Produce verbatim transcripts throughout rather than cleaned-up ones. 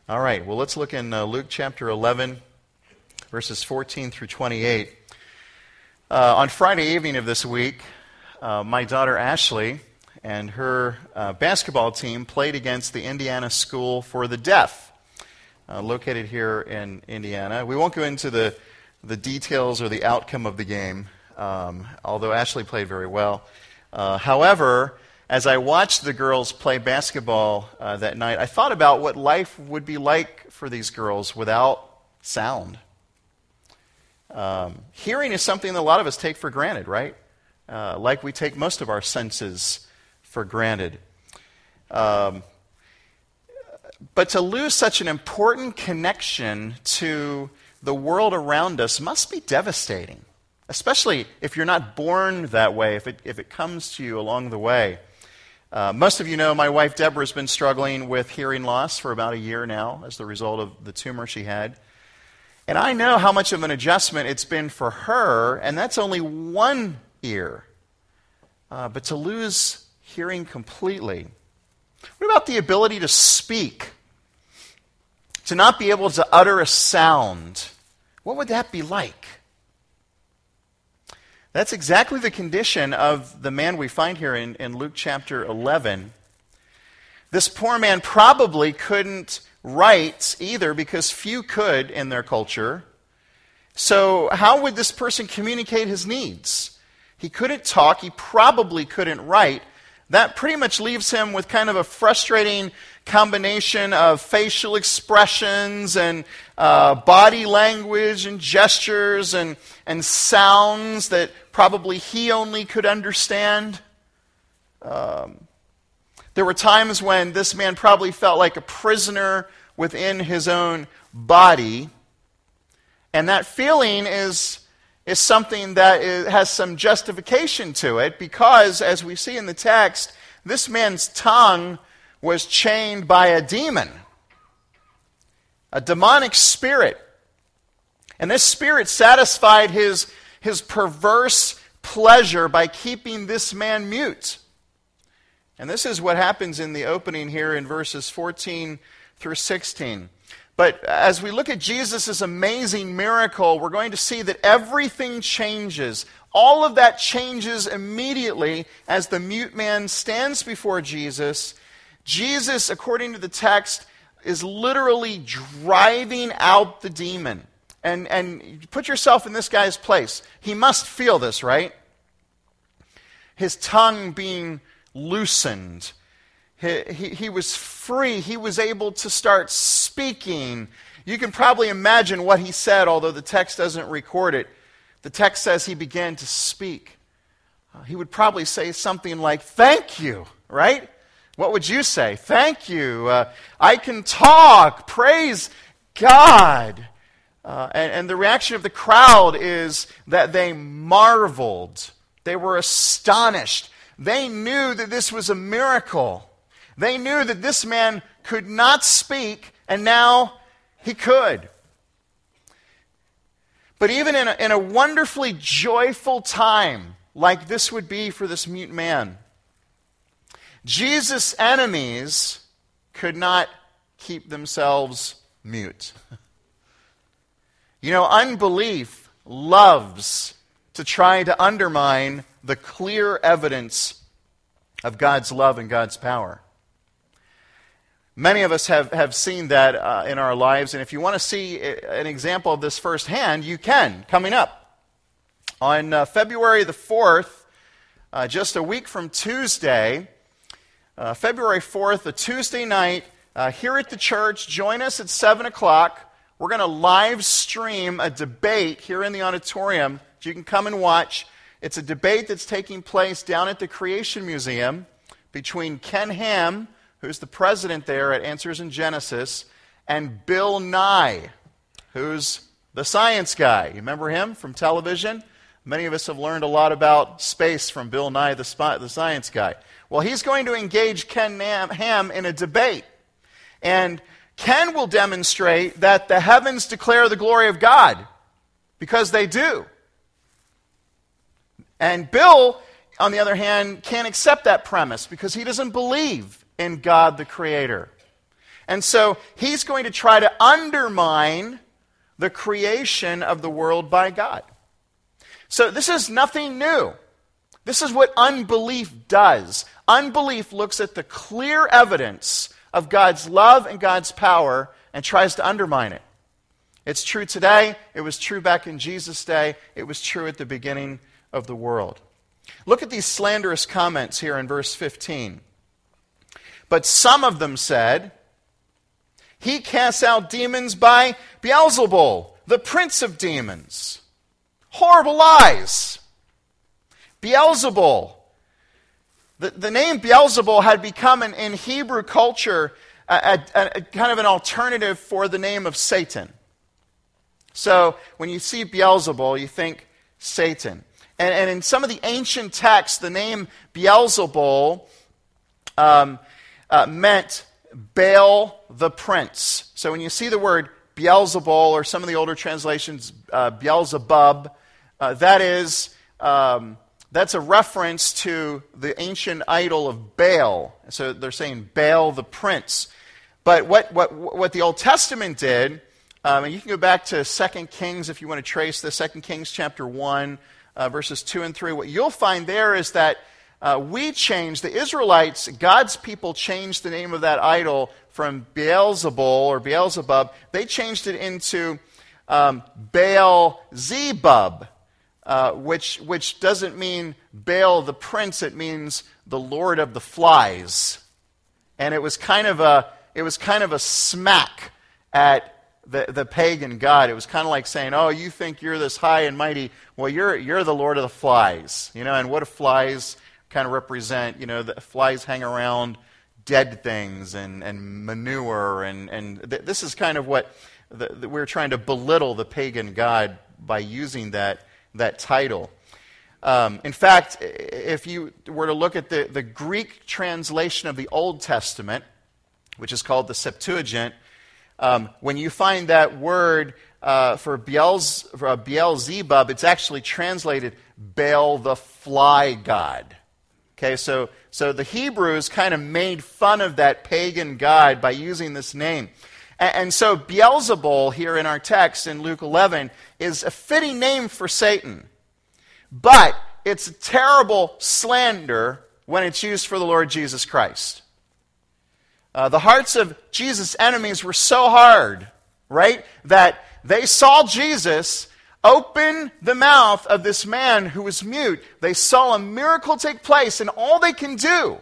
All right, well, let's look in uh, Luke chapter eleven, verses fourteen through twenty-eight. Uh, on Friday evening of this week, uh, my daughter Ashley and her uh, basketball team played against the Indiana School for the Deaf, uh, located here in Indiana. We won't go into the, the details or the outcome of the game, um, although Ashley played very well. Uh, however, as I watched the girls play basketball uh, that night, I thought about what life would be like for these girls without sound. Um, hearing is something that a lot of us take for granted, right? Uh, like we take most of our senses for granted. Um, but to lose such an important connection to the world around us must be devastating, especially if you're not born that way, if it, if it comes to you along the way. Uh, most of you know my wife Deborah has been struggling with hearing loss for about a year now as the result of the tumor she had. And I know how much of an adjustment it's been for her, and that's only one ear. Uh, but to lose hearing completely. What about the ability to speak? To not be able to utter a sound? What would that be like? That's exactly the condition of the man we find here in, in Luke chapter eleven. This poor man probably couldn't write either because few could in their culture. So how would this person communicate his needs? He couldn't talk. He probably couldn't write. That pretty much leaves him with kind of a frustrating combination of facial expressions and uh, body language and gestures and, and sounds that probably he only could understand. Um, there were times when this man probably felt like a prisoner within his own body. And that feeling is, is something that is, has some justification to it because, as we see in the text, this man's tongue was chained by a demon, a demonic spirit. And this spirit satisfied his, his perverse pleasure by keeping this man mute. And this is what happens in the opening here in verses fourteen through sixteen. But as we look at Jesus' amazing miracle, we're going to see that everything changes. All of that changes immediately as the mute man stands before Jesus. Jesus, according to the text, is literally driving out the demon. And, and put yourself in this guy's place. He must feel this, right? His tongue being loosened. He, he, he was free. He was able to start speaking. You can probably imagine what he said, although the text doesn't record it. The text says he began to speak. Uh, he would probably say something like, "Thank you," right? What would you say? "Thank you. Uh, I can talk. Praise God." Uh, and, and the reaction of the crowd is that they marveled. They were astonished. They knew that this was a miracle. They knew that this man could not speak, and now he could. But even in a, in a wonderfully joyful time, like this would be for this mute man, Jesus' enemies could not keep themselves mute. You know, unbelief loves to try to undermine the clear evidence of God's love and God's power. Many of us have, have seen that uh, in our lives, and if you want to see an example of this firsthand, you can, coming up. On uh, February the fourth, uh, just a week from Tuesday, uh, February fourth, a Tuesday night, uh, here at the church, join us at seven o'clock. We're going to live stream a debate here in the auditorium. You can come and watch. It's a debate that's taking place down at the Creation Museum between Ken Ham, who's the president there at Answers in Genesis, and Bill Nye, who's the science guy. You remember him from television? Many of us have learned a lot about space from Bill Nye, the, spy, the science guy. Well, he's going to engage Ken Ham in a debate. And Ken will demonstrate that the heavens declare the glory of God, because they do. And Bill, on the other hand, can't accept that premise because he doesn't believe in God the Creator. And so he's going to try to undermine the creation of the world by God. So this is nothing new. This is what unbelief does. Unbelief looks at the clear evidence of God's love and God's power and tries to undermine it. It's true today. It was true back in Jesus' day. It was true at the beginning of the world. Look at these slanderous comments here in verse fifteen. But some of them said, he casts out demons by Beelzebul, the prince of demons. Horrible lies. Beelzebul. The, the name Beelzebul had become, an, in Hebrew culture, a, a, a kind of an alternative for the name of Satan. So when you see Beelzebul, you think Satan. And, and in some of the ancient texts, the name Beelzebul um, uh, meant Baal the prince. So when you see the word Beelzebul, or some of the older translations, uh, Beelzebub, uh, that is, um, that's a reference to the ancient idol of Baal. So they're saying Baal the prince. But what, what, what the Old Testament did, um, and you can go back to Second Kings if you want to trace this, Second Kings chapter one, uh, verses two and three. What you'll find there is that uh, we changed, the Israelites, God's people changed the name of that idol from Beelzebul or Beelzebub. They changed it into um, Baal-zebub, uh, which, which doesn't mean Baal the prince, it means the Lord of the flies. And it was kind of a, it was kind of a smack at the, the pagan god. It was kind of like saying, oh, you think you're this high and mighty. Well, you're, you're the Lord of the flies. You know, and what do flies kind of represent? You know, the flies hang around dead things and, and manure. And, and th- this is kind of what the, the, we're trying to belittle the pagan god by using that, that title. Um, in fact, if you were to look at the, the Greek translation of the Old Testament, which is called the Septuagint, um, when you find that word uh, for, Beelz, for uh, Beelzebub, it's actually translated Baal the fly god. Okay, so, so the Hebrews kind of made fun of that pagan god by using this name. And, and so Beelzebul here in our text in Luke eleven is a fitting name for Satan. But it's a terrible slander when it's used for the Lord Jesus Christ. Uh, the hearts of Jesus' enemies were so hard, right, that they saw Jesus open the mouth of this man who was mute. They saw a miracle take place, and all they can do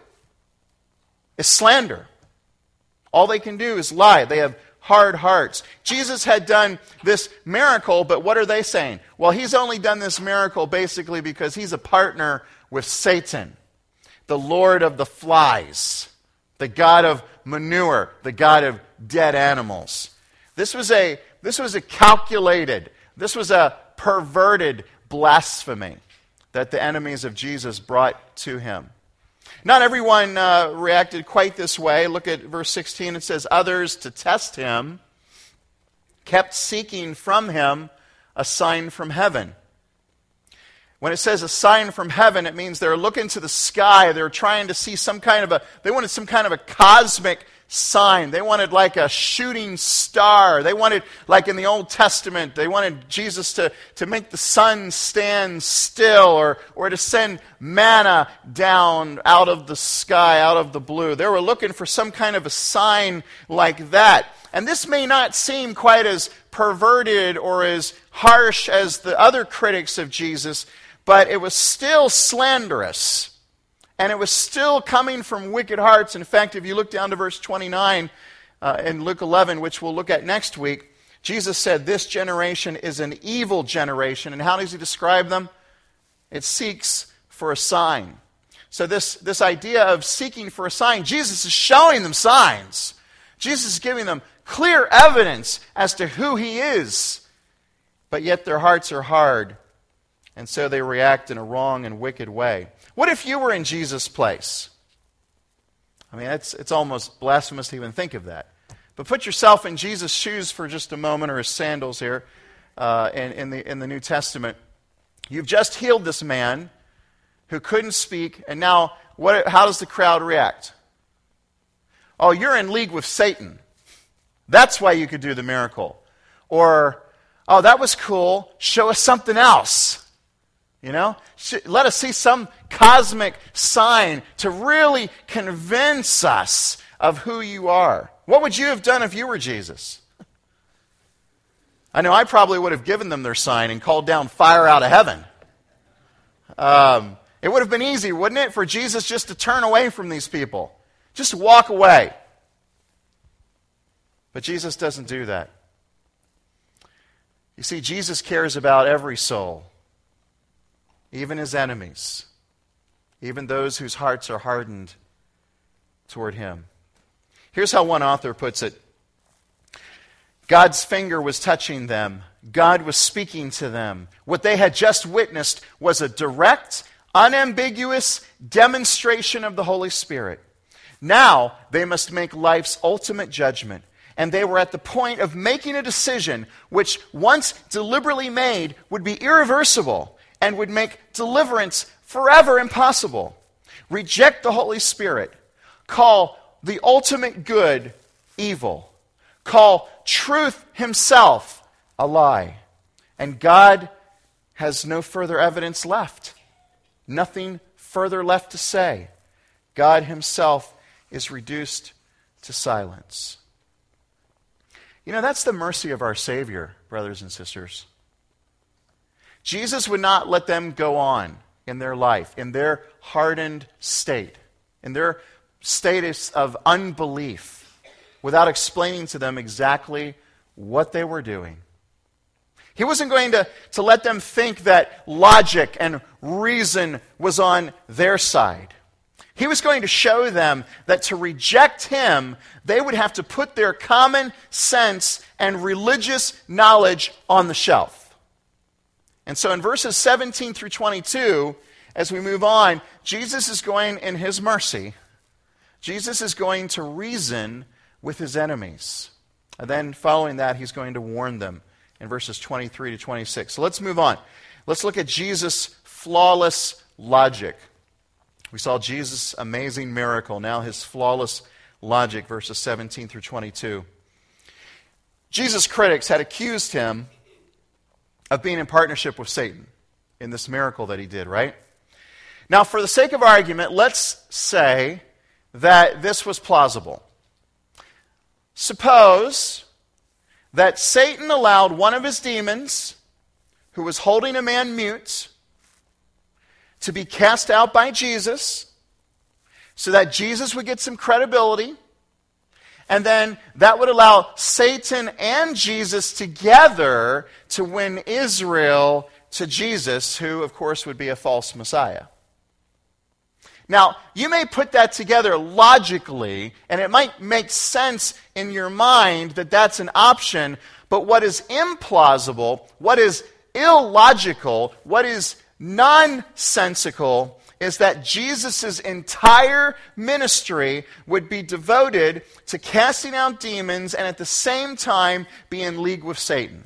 is slander. All they can do is lie. They have hard hearts. Jesus had done this miracle, but what are they saying? Well, he's only done this miracle basically because he's a partner with Satan, the Lord of the flies, the god of manure, the god of dead animals. This was a, this was a calculated, this was a perverted blasphemy that the enemies of Jesus brought to him. Not everyone uh, reacted quite this way. Look at verse sixteen. It says, others, to test him, kept seeking from him a sign from heaven. When it says a sign from heaven, it means they're looking to the sky. They're trying to see some kind of a, they wanted some kind of a cosmic sign. They wanted like a shooting star. They wanted, like in the Old Testament, they wanted Jesus to, to make the sun stand still, or, or to send manna down out of the sky, out of the blue. They were looking for some kind of a sign like that. And this may not seem quite as perverted or as harsh as the other critics of Jesus, but it was still slanderous. And it was still coming from wicked hearts. In fact, if you look down to verse twenty-nine uh, in Luke eleven, which we'll look at next week, Jesus said, this generation is an evil generation. And how does he describe them? It seeks for a sign. So this, this idea of seeking for a sign, Jesus is showing them signs. Jesus is giving them clear evidence as to who he is. But yet their hearts are hard. And so they react in a wrong and wicked way. What if you were in Jesus' place? I mean, it's, it's almost blasphemous to even think of that. But put yourself in Jesus' shoes for just a moment, or his sandals here uh, in, in, the, in the New Testament. You've just healed this man who couldn't speak, and now what, how does the crowd react? Oh, you're in league with Satan. That's why you could do the miracle. Or, oh, that was cool. Show us something else. You know? Let us see some cosmic sign to really convince us of who you are. What would you have done if you were Jesus? I know I probably would have given them their sign and called down fire out of heaven. Um, it would have been easy, wouldn't it, for Jesus just to turn away from these people? Just walk away. But Jesus doesn't do that. You see, Jesus cares about every soul, even his enemies, even those whose hearts are hardened toward him. Here's how one author puts it. God's finger was touching them. God was speaking to them. What they had just witnessed was a direct, unambiguous demonstration of the Holy Spirit. Now they must make life's ultimate judgment. And they were at the point of making a decision which, once deliberately made, would be irreversible and would make deliverance forever impossible. Reject the Holy Spirit. Call the ultimate good evil. Call truth himself a lie. And God has no further evidence left. Nothing further left to say. God himself is reduced to silence. You know, that's the mercy of our Savior, brothers and sisters. Jesus would not let them go on in their life, in their hardened state, in their status of unbelief, without explaining to them exactly what they were doing. He wasn't going to, to let them think that logic and reason was on their side. He was going to show them that to reject him, they would have to put their common sense and religious knowledge on the shelf. And so in verses seventeen through twenty-two, as we move on, Jesus is going, in his mercy, Jesus is going to reason with his enemies. And then following that, he's going to warn them in verses twenty-three to twenty-six. So let's move on. Let's look at Jesus' flawless logic. We saw Jesus' amazing miracle. Now his flawless logic, verses seventeen through twenty-two. Jesus' critics had accused him of being in partnership with Satan in this miracle that he did, right? Now, for the sake of argument, let's say that this was plausible. Suppose that Satan allowed one of his demons, who was holding a man mute, to be cast out by Jesus, so that Jesus would get some credibility, and then that would allow Satan and Jesus together to win Israel to Jesus, who, of course, would be a false Messiah. Now, you may put that together logically, and it might make sense in your mind that that's an option, but what is implausible, what is illogical, what is nonsensical is that Jesus' entire ministry would be devoted to casting out demons and at the same time be in league with Satan.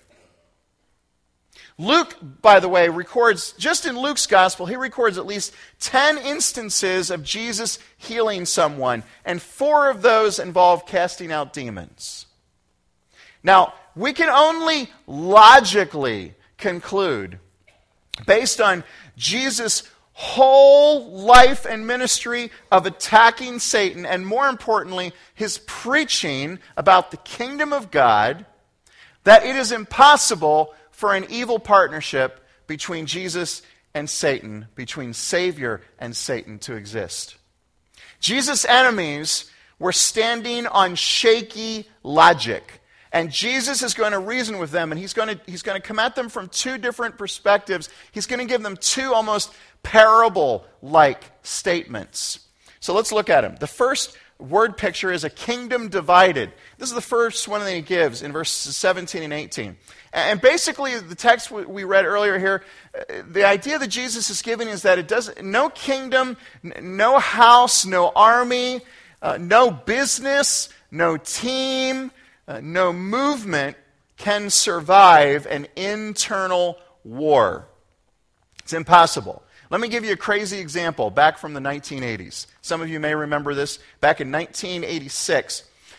Luke, by the way, records, just in Luke's gospel, he records at least ten instances of Jesus healing someone, and four of those involve casting out demons. Now, we can only logically conclude, based on Jesus' whole life and ministry of attacking Satan, and more importantly, his preaching about the kingdom of God, that it is impossible for an evil partnership between Jesus and Satan, between Savior and Satan, to exist. Jesus' enemies were standing on shaky logic. And Jesus is going to reason with them, and he's going to, he's going to come at them from two different perspectives. He's going to give them two almost parable-like statements. So let's look at them. The first word picture is a kingdom divided. This is the first one that he gives in verses seventeen and eighteen. And basically, the text we read earlier here, the idea that Jesus is giving is that it doesn't, no kingdom, no house, no army, uh, no business, no team, Uh, no movement can survive an internal war. It's impossible. Let me give you a crazy example back from the nineteen eighties. Some of you may remember this. Back in nineteen eighty-six,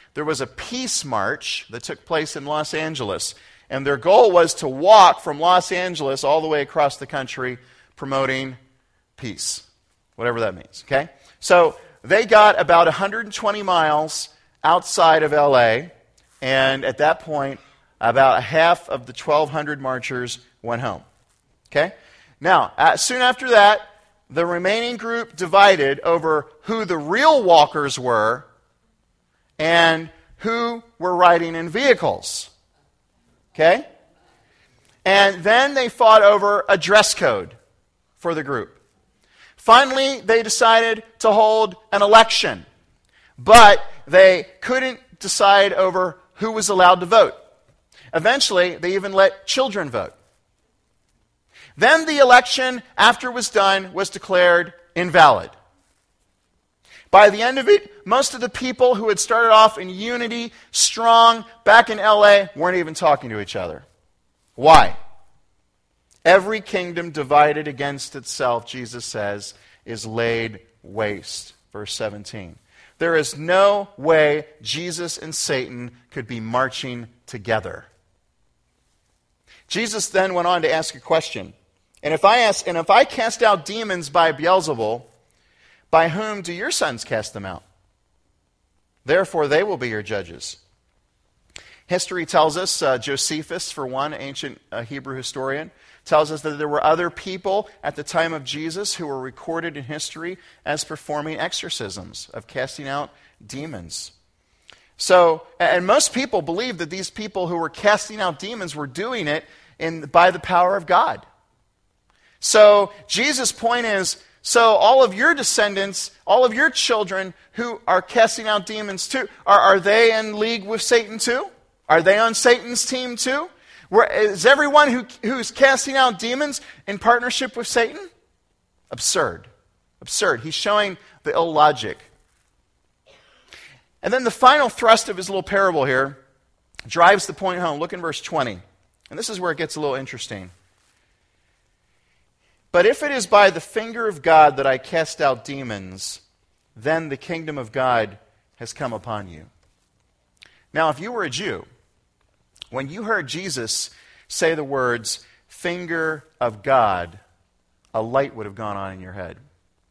there was a peace march that took place in Los Angeles. And their goal was to walk from Los Angeles all the way across the country promoting peace, whatever that means, okay? So they got about one hundred twenty miles outside of L A, and at that point, about half of the twelve hundred marchers went home, okay? Now, uh, soon after that, the remaining group divided over who the real walkers were and who were riding in vehicles. Okay? And then they fought over a dress code for the group. Finally, they decided to hold an election, but they couldn't decide over who was allowed to vote. Eventually, they even let children vote. Then the election, after it was done, was declared invalid. By the end of it, most of the people who had started off in unity, strong, back in L A, weren't even talking to each other. Why? Every kingdom divided against itself, Jesus says, is laid waste. Verse seventeen. There is no way Jesus and Satan could be marching together. Jesus then went on to ask a question. And if I ask, and if I cast out demons by Beelzebul, by whom do your sons cast them out? Therefore, they will be your judges. History tells us, uh, Josephus, for one, ancient uh, Hebrew historian, tells us that there were other people at the time of Jesus who were recorded in history as performing exorcisms, of casting out demons. So, and most people believe that these people who were casting out demons were doing it in, by the power of God. So, Jesus' point is, so all of your descendants, all of your children who are casting out demons too, are, are they in league with Satan too? Are they on Satan's team too? Where, is everyone who, who's casting out demons in partnership with Satan? Absurd. Absurd. He's showing the illogic. And then the final thrust of his little parable here drives the point home. Look in verse twenty. And this is where it gets a little interesting. But if it is by the finger of God that I cast out demons, then the kingdom of God has come upon you. Now, if you were a Jew, when you heard Jesus say the words, finger of God, a light would have gone on in your head.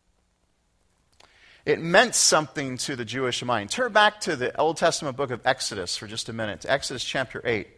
It meant something to the Jewish mind. Turn back to the Old Testament book of Exodus for just a minute, to Exodus chapter eight.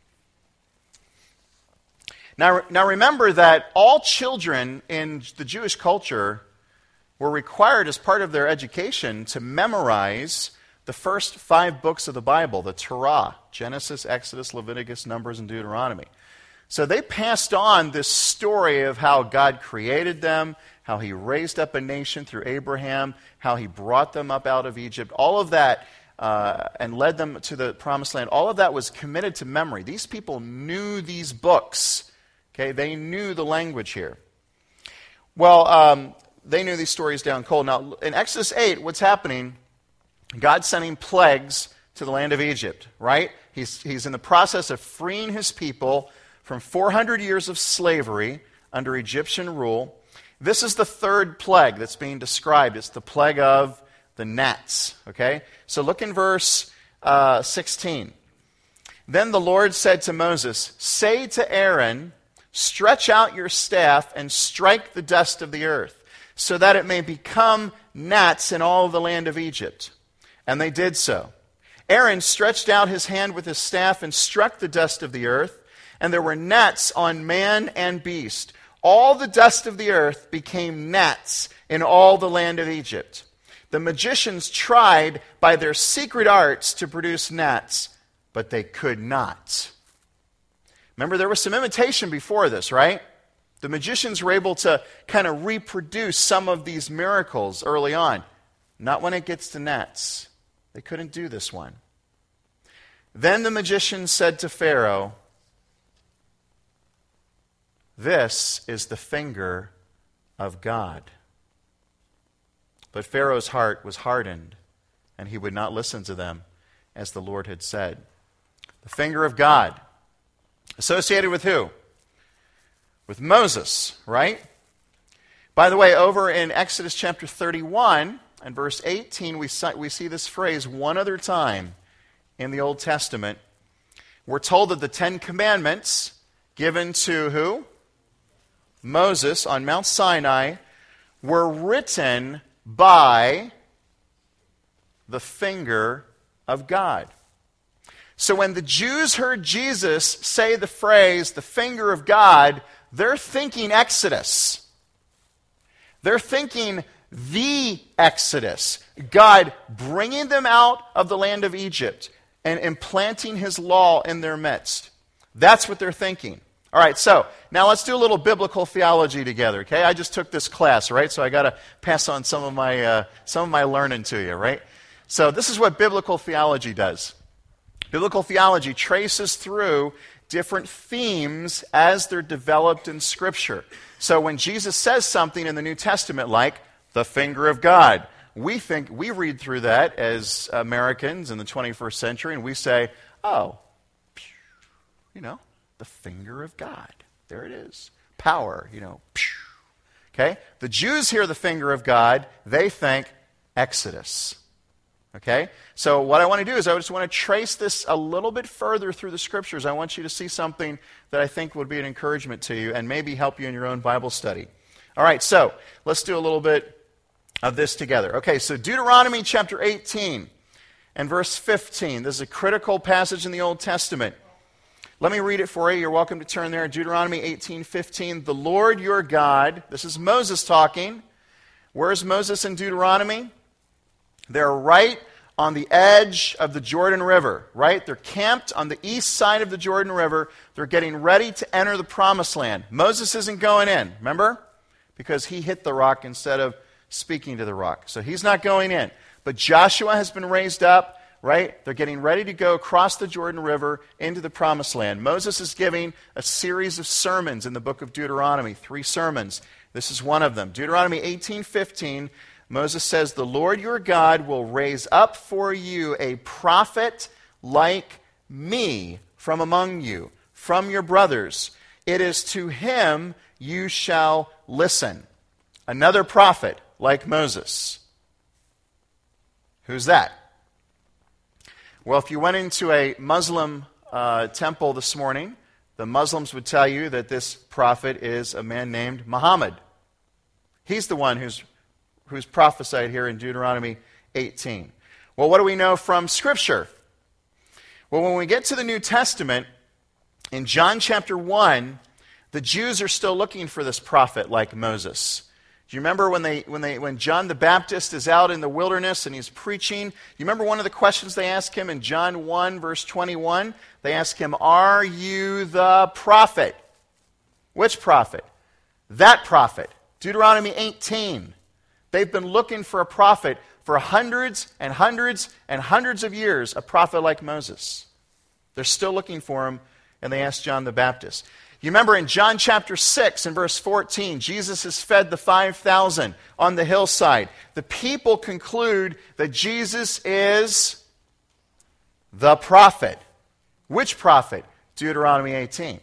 Now, now remember that all children in the Jewish culture were required as part of their education to memorize the first five books of the Bible, the Torah, Genesis, Exodus, Leviticus, Numbers, and Deuteronomy. So they passed on this story of how God created them, how he raised up a nation through Abraham, how he brought them up out of Egypt, all of that, uh, and led them to the promised land. All of that was committed to memory. These people knew these books. Okay, they knew the language here. Well, um, they knew these stories down cold. Now, in Exodus eight, what's happening? God's sending plagues to the land of Egypt, right? He's, he's in the process of freeing his people from four hundred years of slavery under Egyptian rule. This is the third plague that's being described. It's the plague of the gnats, okay? So look in verse uh, sixteen. Then the Lord said to Moses, say to Aaron, stretch out your staff and strike the dust of the earth, so that it may become gnats in all the land of Egypt. And they did so. Aaron stretched out his hand with his staff and struck the dust of the earth, and there were gnats on man and beast. All the dust of the earth became gnats in all the land of Egypt. The magicians tried by their secret arts to produce gnats, but they could not. Remember, there was some imitation before this, right? The magicians were able to kind of reproduce some of these miracles early on. Not when it gets to gnats. They couldn't do this one. Then the magicians said to Pharaoh, this is the finger of God. But Pharaoh's heart was hardened, and he would not listen to them, as the Lord had said. The finger of God. Associated with who? With Moses, right? By the way, over in Exodus chapter thirty-one and verse eighteen, we see, we see this phrase one other time in the Old Testament, we're told that the Ten Commandments given to who? Moses on Mount Sinai were written by the finger of God. So when the Jews heard Jesus say the phrase, the finger of God, they're thinking Exodus. They're thinking the Exodus. God bringing them out of the land of Egypt and implanting his law in their midst. That's what they're thinking. All right, so now let's do a little biblical theology together, okay? I just took this class, right? So I got to pass on some of my uh, some of my learning to you, right? So this is what biblical theology does. Biblical theology traces through different themes as they're developed in Scripture. So when Jesus says something in the New Testament like the finger of God, we think we read through that as Americans in the twenty-first century, and we say, "Oh, you know, the finger of God. There it is. Power, you know." Okay? The Jews hear the finger of God, they think Exodus. Okay? So what I want to do is I just want to trace this a little bit further through the Scriptures. I want you to see something that I think would be an encouragement to you and maybe help you in your own Bible study. All right, so let's do a little bit of this together. Okay, so Deuteronomy chapter eighteen and verse fifteen. This is a critical passage in the Old Testament. Let me read it for you. You're welcome to turn there. Deuteronomy eighteen fifteen. The Lord your God, this is Moses talking. Where's Moses in Deuteronomy? They're right on the edge of the Jordan River, right? They're camped on the east side of the Jordan River. They're getting ready to enter the Promised Land. Moses isn't going in, remember? Because he hit the rock instead of speaking to the rock. So he's not going in. But Joshua has been raised up, right? They're getting ready to go across the Jordan River into the Promised Land. Moses is giving a series of sermons in the book of Deuteronomy, three sermons. This is one of them. Deuteronomy eighteen fifteen. Moses says, the Lord your God will raise up for you a prophet like me from among you, from your brothers. It is to him you shall listen. Another prophet like Moses. Who's that? Well, if you went into a Muslim uh, temple this morning, the Muslims would tell you that this prophet is a man named Muhammad. He's the one who's who's prophesied here in Deuteronomy eighteen. Well, what do we know from Scripture? Well, when we get to the New Testament, in John chapter one, the Jews are still looking for this prophet like Moses. Do you remember when they when they when John the Baptist is out in the wilderness and he's preaching? You remember one of the questions they ask him in John one, verse twenty-one? They ask him, "Are you the prophet?" Which prophet? That prophet. Deuteronomy eighteen. They've been looking for a prophet for hundreds and hundreds and hundreds of years, a prophet like Moses. They're still looking for him, and they ask John the Baptist. You remember in John chapter six and verse fourteen, Jesus has fed the five thousand on the hillside. The people conclude that Jesus is the prophet. Which prophet? Deuteronomy eighteen.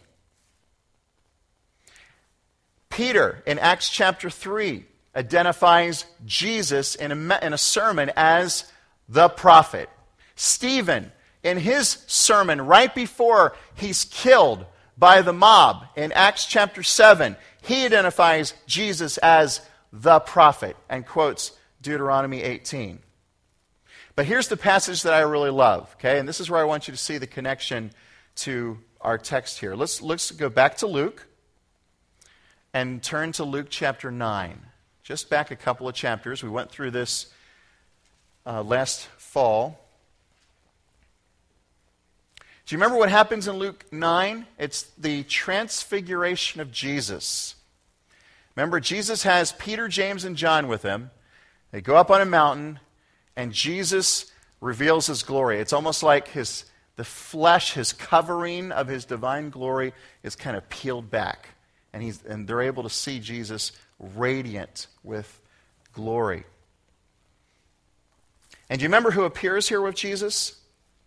Peter in Acts chapter three identifies Jesus in a, in a sermon as the prophet. Stephen, in his sermon right before he's killed by the mob in Acts chapter seven, he identifies Jesus as the prophet and quotes Deuteronomy eighteen. But here's the passage that I really love, okay? And this is where I want you to see the connection to our text here. Let's, let's go back to Luke and turn to Luke chapter nine. Just back a couple of chapters. We went through this uh, last fall. Do you remember what happens in Luke nine? It's the transfiguration of Jesus. Remember, Jesus has Peter, James, and John with him. They go up on a mountain, and Jesus reveals his glory. It's almost like his the flesh, his covering of his divine glory is kind of peeled back. And, he's, and they're able to see Jesus radiant with glory. And do you remember who appears here with Jesus?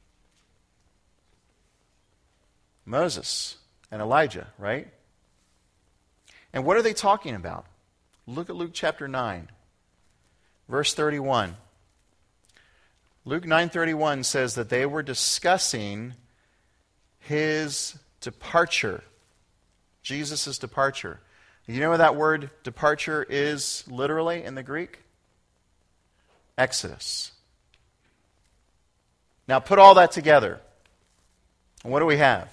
Moses and Elijah, right? And what are they talking about? Look at Luke chapter nine, verse thirty-one. Luke nine thirty-one says that they were discussing his departure. Jesus' departure. You know what that word departure is literally in the Greek? Exodus. Now put all that together. And what do we have?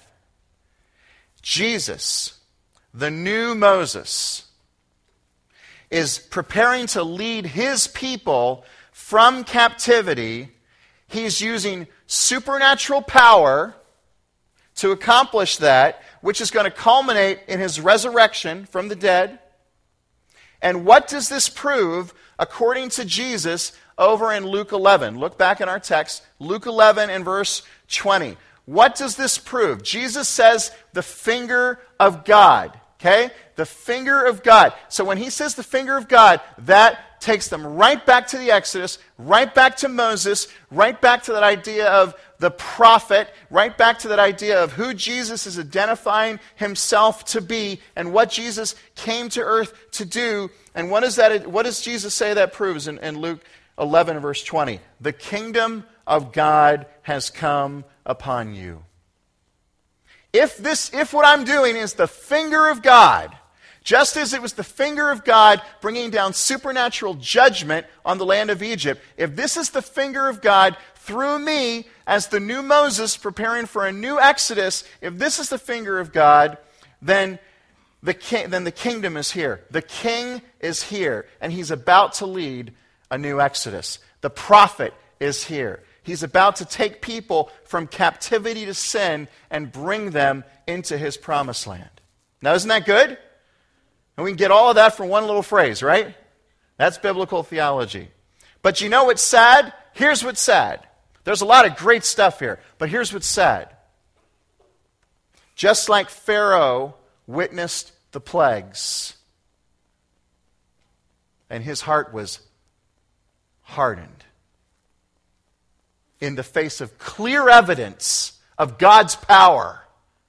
Jesus, the new Moses, is preparing to lead his people from captivity. He's using supernatural power to accomplish that, which is going to culminate in his resurrection from the dead. And what does this prove according to Jesus over in Luke eleven? Look back in our text, Luke eleven and verse twenty. What does this prove? Jesus says the finger of God. Okay? The finger of God. So when he says the finger of God, that takes them right back to the Exodus, right back to Moses, right back to that idea of the prophet, right back to that idea of who Jesus is identifying himself to be and what Jesus came to earth to do. And what, is that, what does Jesus say that proves in, in Luke eleven verse twenty? The kingdom of God has come upon you. If this, if what I'm doing is the finger of God, just as it was the finger of God bringing down supernatural judgment on the land of Egypt, if this is the finger of God through me as the new Moses preparing for a new Exodus, if this is the finger of God, then the king, then the kingdom is here. The king is here, and he's about to lead a new Exodus. The prophet is here. He's about to take people from captivity to sin and bring them into his promised land. Now, isn't that good? And we can get all of that from one little phrase, right? That's biblical theology. But you know what's sad? Here's what's sad. There's a lot of great stuff here, but here's what's sad. Just like Pharaoh witnessed the plagues, and his heart was hardened in the face of clear evidence of God's power,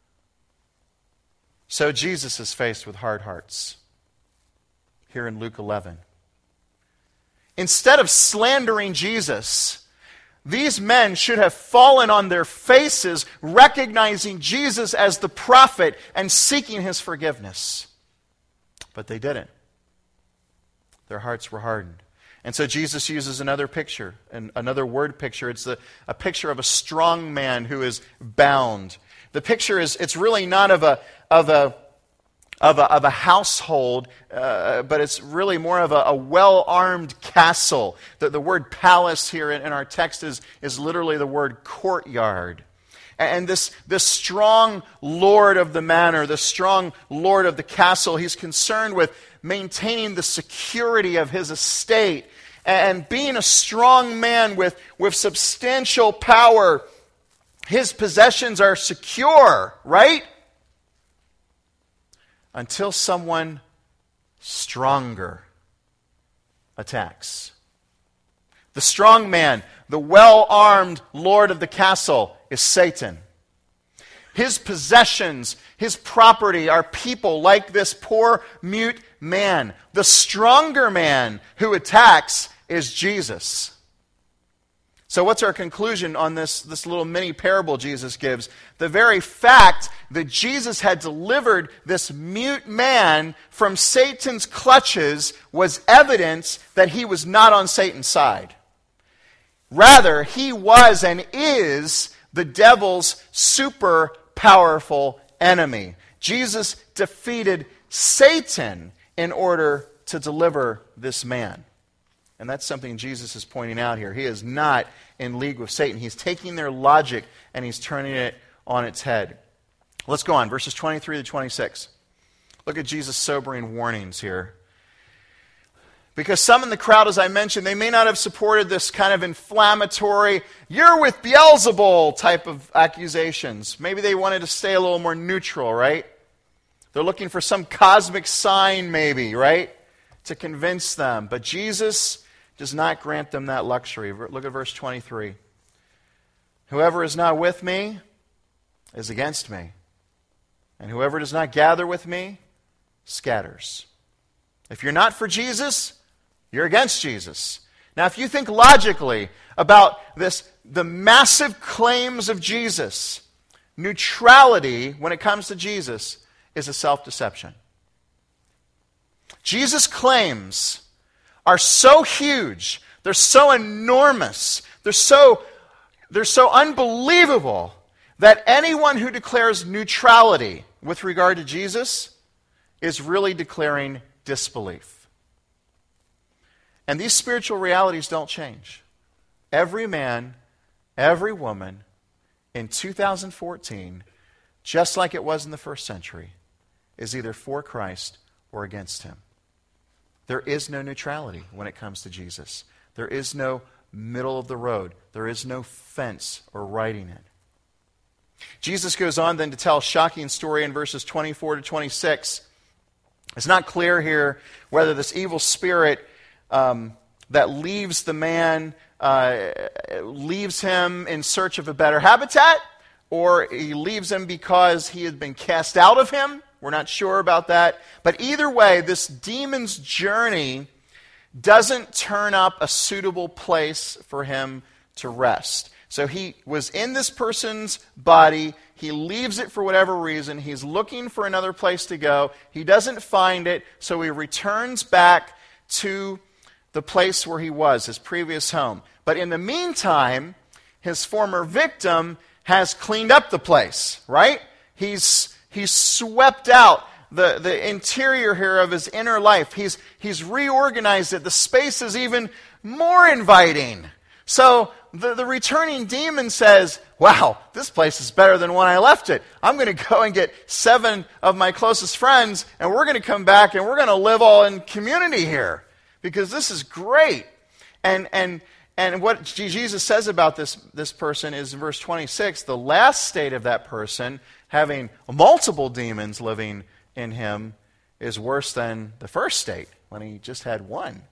so Jesus is faced with hard hearts here in Luke eleven. Instead of slandering Jesus, these men should have fallen on their faces, recognizing Jesus as the prophet and seeking his forgiveness. But they didn't. Their hearts were hardened. And so Jesus uses another picture, and another word picture. It's a, a picture of a strong man who is bound. The picture is, it's really not of a of a of a, of a household, uh, but it's really more of a, a well-armed castle. The, the word palace here in, in our text is, is literally the word courtyard. And this, this strong lord of the manor, the strong lord of the castle, he's concerned with maintaining the security of his estate and being a strong man with, with substantial power. His possessions are secure, right? Until someone stronger attacks. The strong man, the well-armed lord of the castle, is Satan. His possessions, his property are people like this poor mute man. The stronger man who attacks is Jesus. So what's our conclusion on this, this little mini parable Jesus gives? The very fact that Jesus had delivered this mute man from Satan's clutches was evidence that he was not on Satan's side. Rather, he was and is the devil's super powerful enemy. Jesus defeated Satan in order to deliver this man. And that's something Jesus is pointing out here. He is not in league with Satan. He's taking their logic and he's turning it on its head. Let's go on, verses twenty-three to twenty-six. Look at Jesus' sobering warnings here. Because some in the crowd, as I mentioned, they may not have supported this kind of inflammatory, "you're with Beelzebul" type of accusations. Maybe they wanted to stay a little more neutral, right? They're looking for some cosmic sign maybe, right? To convince them. But Jesus does not grant them that luxury. Look at verse twenty-three. "Whoever is not with me is against me, and whoever does not gather with me scatters." If you're not for Jesus, you're against Jesus. Now, if you think logically about this, the massive claims of Jesus, neutrality when it comes to Jesus is a self-deception. Jesus' claims are so huge, they're so enormous, they're so, they're so unbelievable that anyone who declares neutrality with regard to Jesus is really declaring disbelief. And these spiritual realities don't change. Every man, every woman in two thousand fourteen, just like it was in the first century, is either for Christ or against him. There is no neutrality when it comes to Jesus. There is no middle of the road. There is no fence or writing it. Jesus goes on then to tell a shocking story in verses twenty-four to twenty-six. It's not clear here whether this evil spirit um, that leaves the man, uh, leaves him in search of a better habitat, or he leaves him because he had been cast out of him. We're not sure about that. But either way, this demon's journey doesn't turn up a suitable place for him to rest. So he was in this person's body. He leaves it for whatever reason. He's looking for another place to go. He doesn't find it, so he returns back to the place where he was, his previous home. But in the meantime, his former victim has cleaned up the place, right? He's he's swept out the, the interior here of his inner life. He's he's reorganized it. The space is even more inviting. So the, the returning demon says, wow, this place is better than when I left it. I'm going to go and get seven of my closest friends, and we're going to come back, and we're going to live all in community here, because this is great. And and and what Jesus says about this, this person is in verse twenty-six, the last state of that person, having multiple demons living in him, is worse than the first state, when he just had one.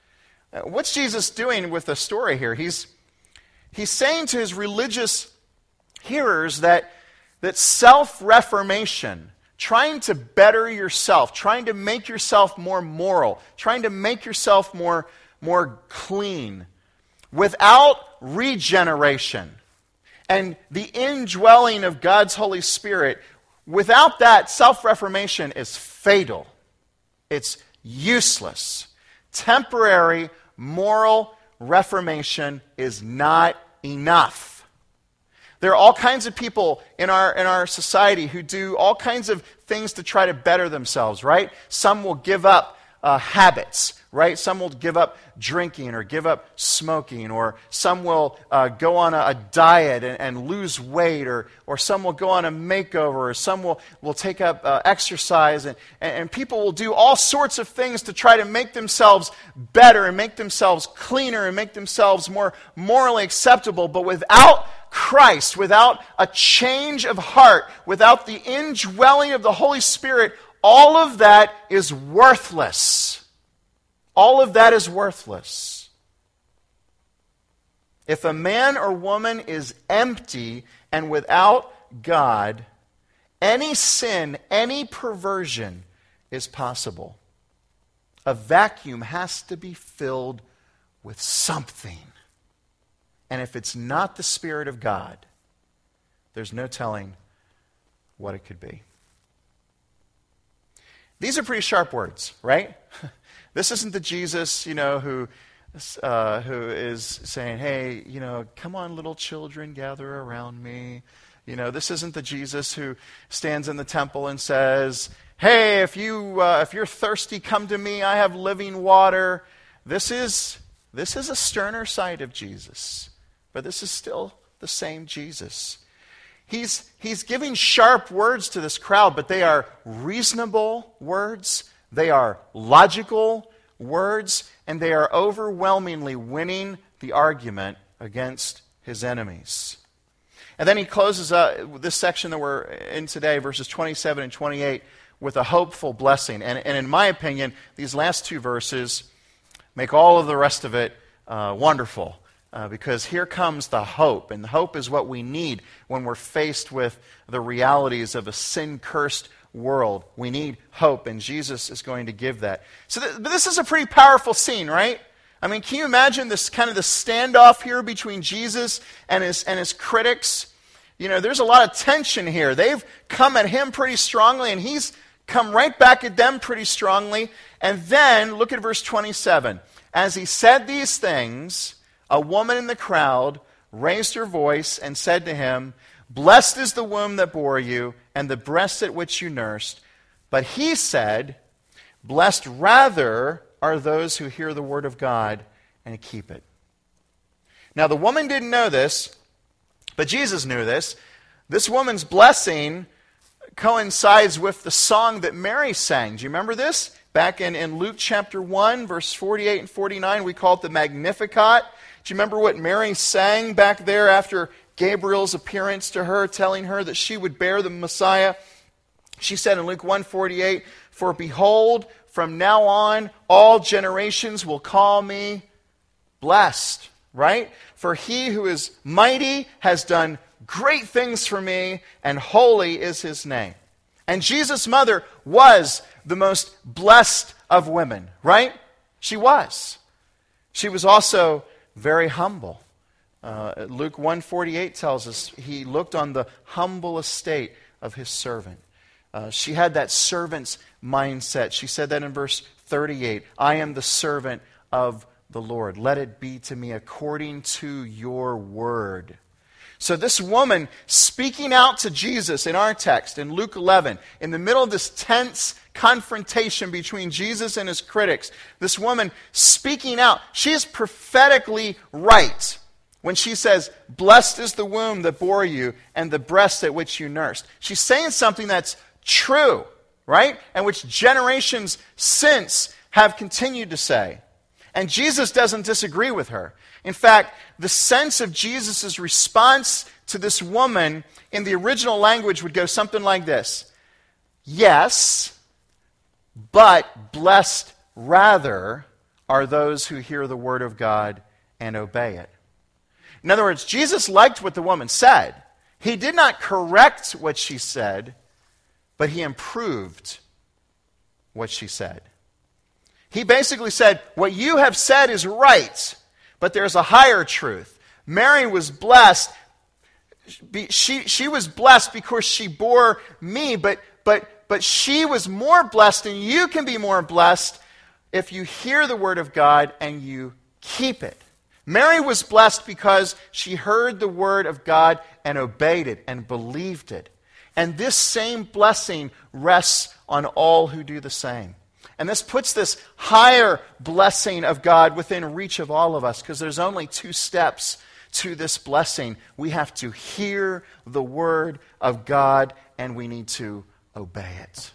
What's Jesus doing with the story here? He's he's saying to his religious hearers that, that self-reformation, trying to better yourself, trying to make yourself more moral, trying to make yourself more, more clean, without regeneration and the indwelling of God's Holy Spirit, without that, self-reformation is fatal. It's useless. Temporary moral reformation is not enough. There are all kinds of people in our in our society who do all kinds of things to try to better themselves, right? Some will give up uh, habits, right? Some will give up drinking or give up smoking, or some will uh, go on a, a diet and, and lose weight, or or some will go on a makeover, or some will, will take up uh, exercise, and, and, and people will do all sorts of things to try to make themselves better and make themselves cleaner and make themselves more morally acceptable, but without Christ, without a change of heart, without the indwelling of the Holy Spirit, all of that is worthless. All of that is worthless. If a man or woman is empty and without God, any sin, any perversion is possible. A vacuum has to be filled with something. And if it's not the Spirit of God, there's no telling what it could be. These are pretty sharp words, right? This isn't the Jesus, you know, who uh, who is saying, hey, you know, come on, little children, gather around me. You know, this isn't the Jesus who stands in the temple and says, hey, if you uh, if you're thirsty, come to me. I have living water. This is this is a sterner side of Jesus, but this is still the same Jesus. He's, he's giving sharp words to this crowd, but they are reasonable words, they are logical words, and they are overwhelmingly winning the argument against his enemies. And then he closes uh, this section that we're in today, verses twenty-seven and twenty-eight, with a hopeful blessing. And, and in my opinion, these last two verses make all of the rest of it uh, wonderful. Uh, because here comes the hope, and the hope is what we need when we're faced with the realities of a sin-cursed world. We need hope, and Jesus is going to give that. So th- but this is a pretty powerful scene, right? I mean, can you imagine this kind of the standoff here between Jesus and his, and his critics? You know, there's a lot of tension here. They've come at him pretty strongly, and he's come right back at them pretty strongly. And then, look at verse twenty-seven. As he said these things, a woman in the crowd raised her voice and said to him, "Blessed is the womb that bore you, and the breast at which you nursed." But he said, "Blessed rather are those who hear the word of God and keep it." Now the woman didn't know this, but Jesus knew this. This woman's blessing coincides with the song that Mary sang. Do you remember this? Back in, in Luke chapter one, verse forty-eight and forty-nine, we call it the Magnificat. Do you remember what Mary sang back there after Gabriel's appearance to her, telling her that she would bear the Messiah? She said in Luke one forty-eight, "For behold, from now on, all generations will call me blessed." Right? "For he who is mighty has done great things for me, and holy is his name." And Jesus' mother was the most blessed of women, right? She was. She was also very humble. Uh, Luke one forty-eight tells us he looked on the humble estate of his servant. Uh, she had that servant's mindset. She said that in verse thirty-eight. "I am the servant of the Lord. Let it be to me according to your word." So this woman speaking out to Jesus in our text, in Luke eleven, in the middle of this tense confrontation between Jesus and his critics, this woman speaking out, she is prophetically right when she says, "Blessed is the womb that bore you and the breast at which you nursed." She's saying something that's true, right? And which generations since have continued to say. And Jesus doesn't disagree with her. In fact, the sense of Jesus' response to this woman in the original language would go something like this: "Yes, but blessed rather are those who hear the word of God and obey it." In other words, Jesus liked what the woman said. He did not correct what she said, but he improved what she said. He basically said, what you have said is right, but there's a higher truth. Mary was blessed. She, she was blessed because she bore me, but, but, but she was more blessed, and you can be more blessed if you hear the word of God and you keep it. Mary was blessed because she heard the word of God and obeyed it and believed it. And this same blessing rests on all who do the same. And this puts this higher blessing of God within reach of all of us, because there's only two steps to this blessing. We have to hear the word of God, and we need to obey it.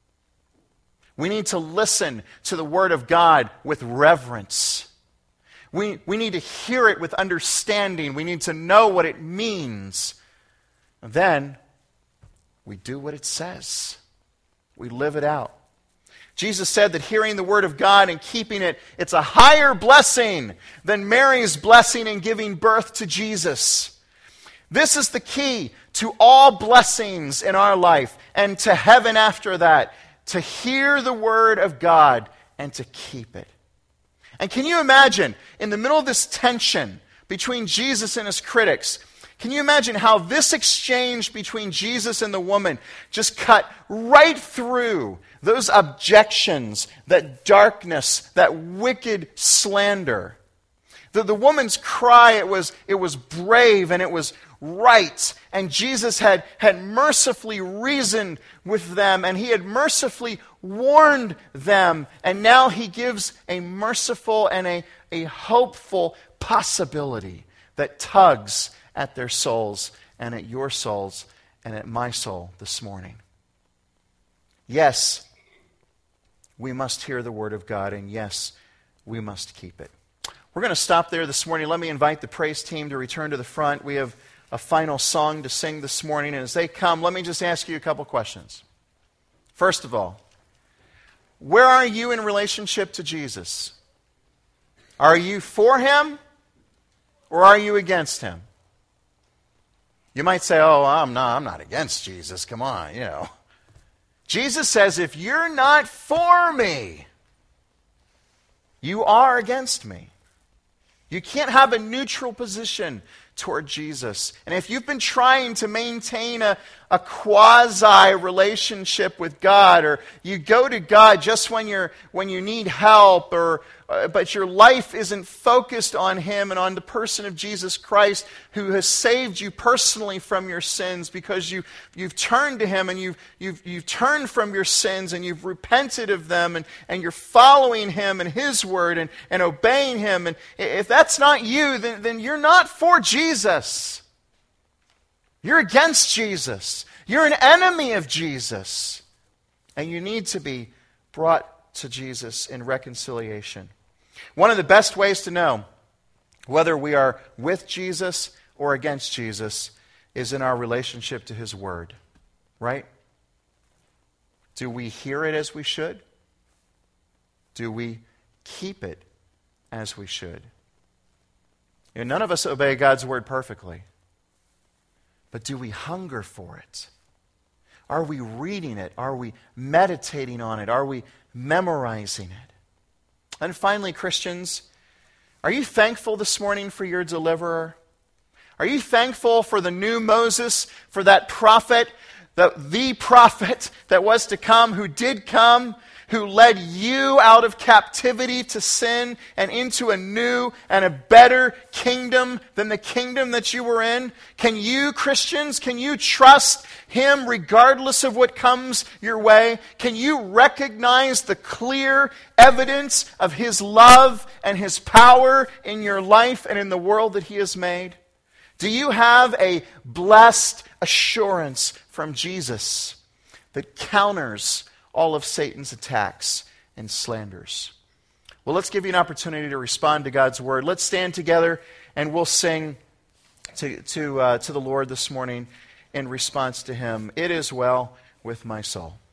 We need to listen to the word of God with reverence. We, we need to hear it with understanding. We need to know what it means. And then we do what it says. We live it out. Jesus said that hearing the word of God and keeping it, it's a higher blessing than Mary's blessing in giving birth to Jesus. This is the key to all blessings in our life and to heaven after that, to hear the word of God and to keep it. And can you imagine, in the middle of this tension between Jesus and his critics, can you imagine how this exchange between Jesus and the woman just cut right through those objections, that darkness, that wicked slander? The, the woman's cry, it was, it was brave and it was right. And Jesus had, had mercifully reasoned with them, and he had mercifully warned them. And now he gives a merciful and a, a hopeful possibility that tugs at their souls and at your souls and at my soul this morning. Yes, we must hear the word of God, and yes, we must keep it. We're going to stop there this morning. Let me invite the praise team to return to the front. We have a final song to sing this morning, and as they come, let me just ask you a couple questions. First of all, where are you in relationship to Jesus? Are you for him, or are you against him? You might say, oh, I'm not, I'm not against Jesus. Come on, you know. Jesus says, if you're not for me, you are against me. You can't have a neutral position toward Jesus. And if you've been trying to maintain a, a quasi-relationship with God, or you go to God just when you're when you need help, or uh, but your life isn't focused on Him and on the person of Jesus Christ, who has saved you personally from your sins, because you you've turned to Him and you've you've you've turned from your sins and you've repented of them, and, and you're following Him and His word and, and obeying Him. And if that's not you, then, then you're not for Jesus. You're against Jesus. You're an enemy of Jesus. And you need to be brought to Jesus in reconciliation. One of the best ways to know whether we are with Jesus or against Jesus is in our relationship to His Word. Right? Do we hear it as we should? Do we keep it as we should? You know, none of us obey God's Word perfectly. But do we hunger for it? Are we reading it? Are we meditating on it? Are we memorizing it? And finally, Christians, are you thankful this morning for your deliverer? Are you thankful for the new Moses, for that prophet, the, the prophet that was to come, who did come, who led you out of captivity to sin and into a new and a better kingdom than the kingdom that you were in? Can you, Christians, can you trust Him regardless of what comes your way? Can you recognize the clear evidence of His love and His power in your life and in the world that He has made? Do you have a blessed assurance from Jesus that counters all of Satan's attacks and slanders? Well, let's give you an opportunity to respond to God's Word. Let's stand together and we'll sing to, to, uh, to the Lord this morning in response to Him. It is well with my soul.